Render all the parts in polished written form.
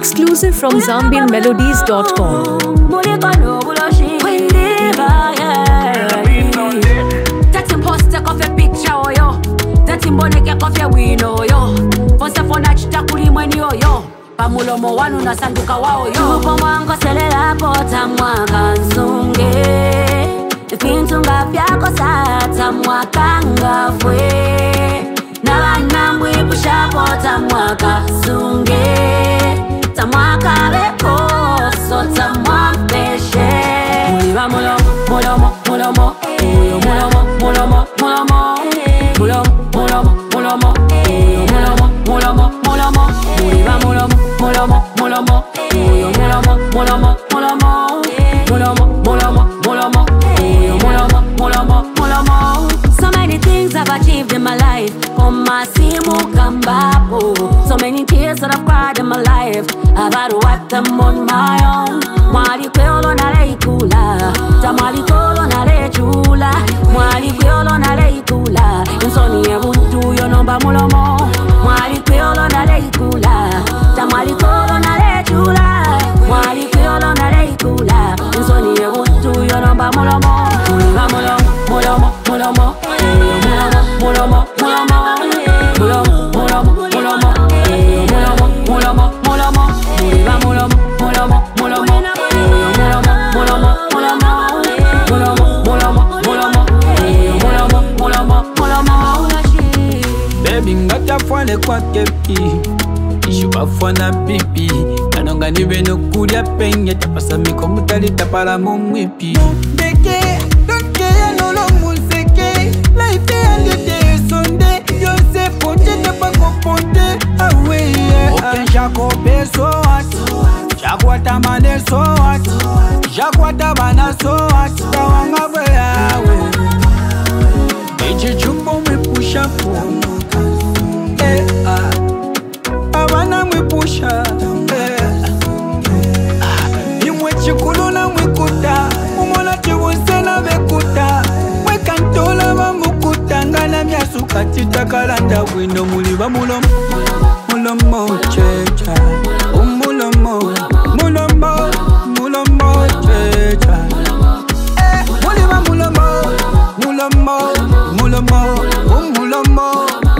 Exclusive from ZambianMelodies.com. Pamulomo wanu na sanduka wao yo Tupo mwango selela pota mwaka nsunge Ifintunga vyako sata mwaka ngafwe Na wana mwipusha pota mwaka nsunge Ta mwaka leko sota mwapeshe Muliwa mulomo, mulomo, mulomo Mulomo, mulomo, mulomo Mulomo, mulomo, mulomo Mulomo, mulomo, mulomo Muliwa mulomo Mulomo, mulomo, mulomo, mulomo, mulomo, mulomo, mulomo, mulomo, mulomo, mulomo, mulomo. So many things I've achieved in my life. So many tears that I've cried in my life. I've had to wipe them on my own. Mwali kweolo na leikula, tamali kolo na lechula. Mwali kweolo na leikula, insoni ebuntu yo nomba mulomo. Mwali kweolo na leikula, tamali kolo na lechula. Mwali kweolo na leikula, insoni ebuntu yo nomba mulomo. Muliwa mulomo, mulomo, mulomo, mulomo, mulomo, mulomo, mulomo, mulomo, mulomo, mulomo, mulomo, mulomo, muliwa mulomo, mulomo, mulomo. Baby ngata fwane kwa kepi Ishuba fwana pipi Kanonga niwe no kulia penye Tapasa miko mutali tapala mumwipi Beke, donke ya nolo museke Life ande de sonde Yose ponte ne bako ponte Awe Open shako pe so what Shakwata mane so what Shakwata bana so what Tawanga we awe Eche chumbo me pusha po Abana mwipusha Imwe chikuluna mwikuta Umona chiwuse na vekuta Mwekantola wa mukuta Ngana miasuka chitakalanda wino muliwa mulomo Mulomo checha Mulomo Mulomo Mulomo checha Muliwa mulomo Mulomo Mulomo Mulomo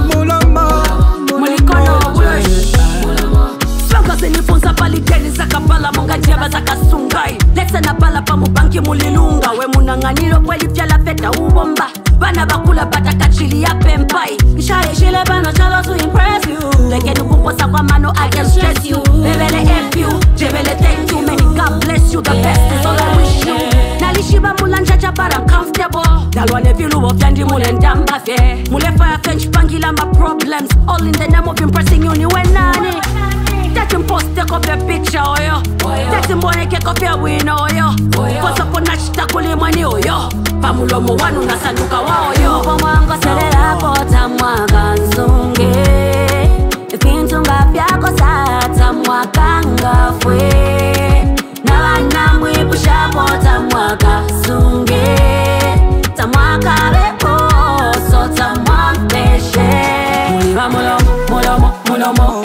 Nifunza pali deni zaka pala monga jeba zaka sungai Lesa na pala pa mubanki mulilunga We munanganilo kweli fyala feta ubomba Bana bakula bata kachili ya pempai Ishale shile bano chalo to impress you Leke nukuposa kwa mano I can stress you Bebele F you, jebele thank you Many God bless you, the best is all I wish you Nalishiba mulanja chapara I'm comfortable Dalwane vilu of yandi mule ndamba fe Mule fire fench pangila my problems All in the name of impressing you ni wenani Take him post, take up your picture, oh yo. Take him money, take up your win, oh yo. Post up on nachita kuli money, oh yo. Pamulomo wanu na sanduka wao yo. Tupo mwango selela pota mwaka nsunge. Ifintunga vyako sata mwaka ngafwe. Na wana mwipusha pota mwaka nsunge. Ta mwaka leko, so ta mwapeshe. Muliwa mulomo, mulomo, mulomo.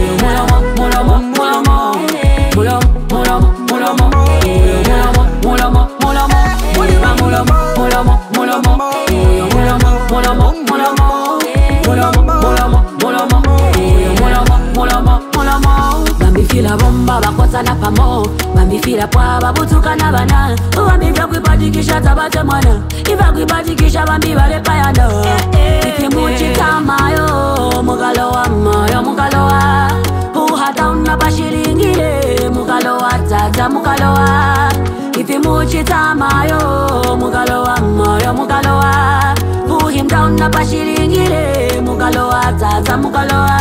Bambifila bomba bakota na pamo Bambifila pwa babutuka na bana Bambi vya kuipatikisha tabate mwana Iva kuipatikisha bambi vale payano Iki muchitamayo Mugalowa mayo mugalowa Uhata unabashilingile Mugalowa tata mugalowa Ifi muchitamayo Mugalowa mayo mugalowa Uhimda unabashilingile Mugalowa tata mugalowa